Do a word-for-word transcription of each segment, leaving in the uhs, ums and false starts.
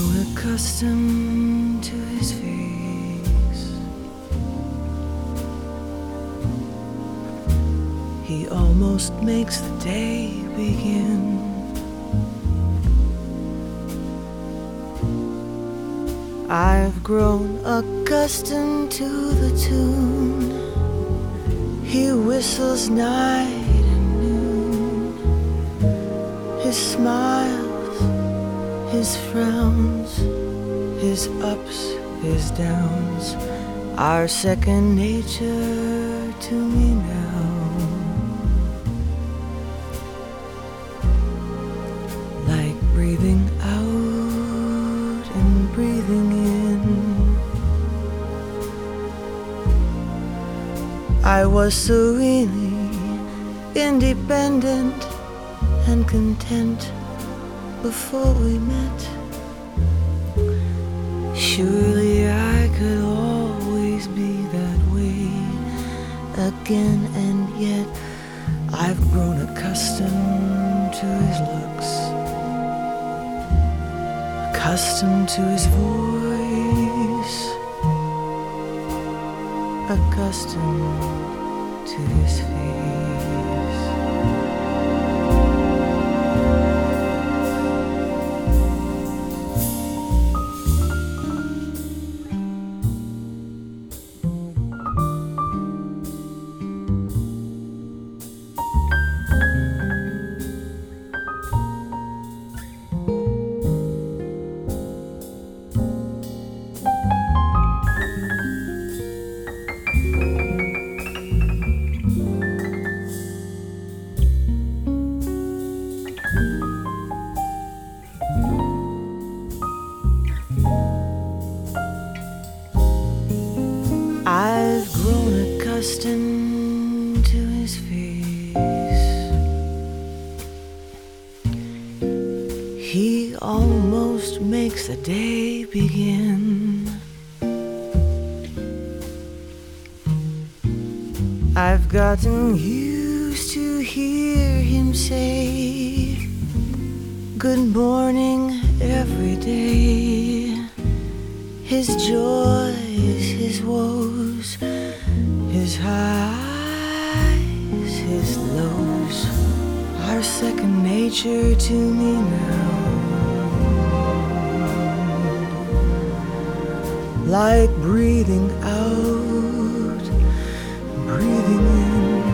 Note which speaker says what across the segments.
Speaker 1: grown accustomed to his face. He almost makes the day begin. I've grown accustomed to the tune he whistles night and noon. His smiles, his frowns, his ups, his downs are second nature to me now. Like breathing out and breathing in. I was serenely independent and content before we met. Surely I could always be that way again, and yet I've grown accustomed to his looks, accustomed to his voice, accustomed to his face. I've grown accustomed to his face. He almost makes the day begin. I've gotten used to hear him say good morning every day. His joys, his woes, his highs, his lows are second nature to me now. Like breathing out, breathing in.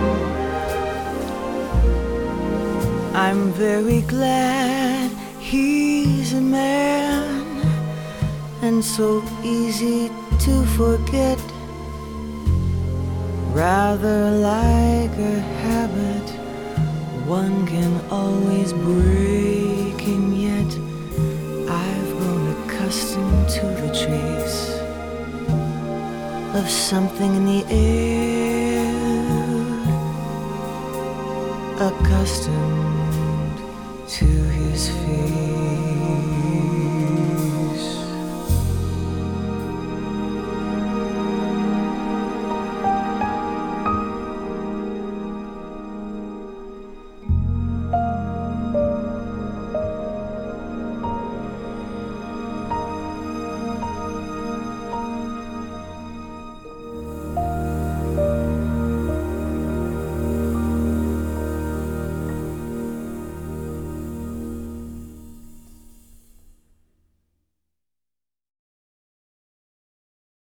Speaker 1: I'm very glad he's a man, and so easy to forget, rather like a habit one can always break, and yet I've grown accustomed to the trace of something in the air, accustomed to his face.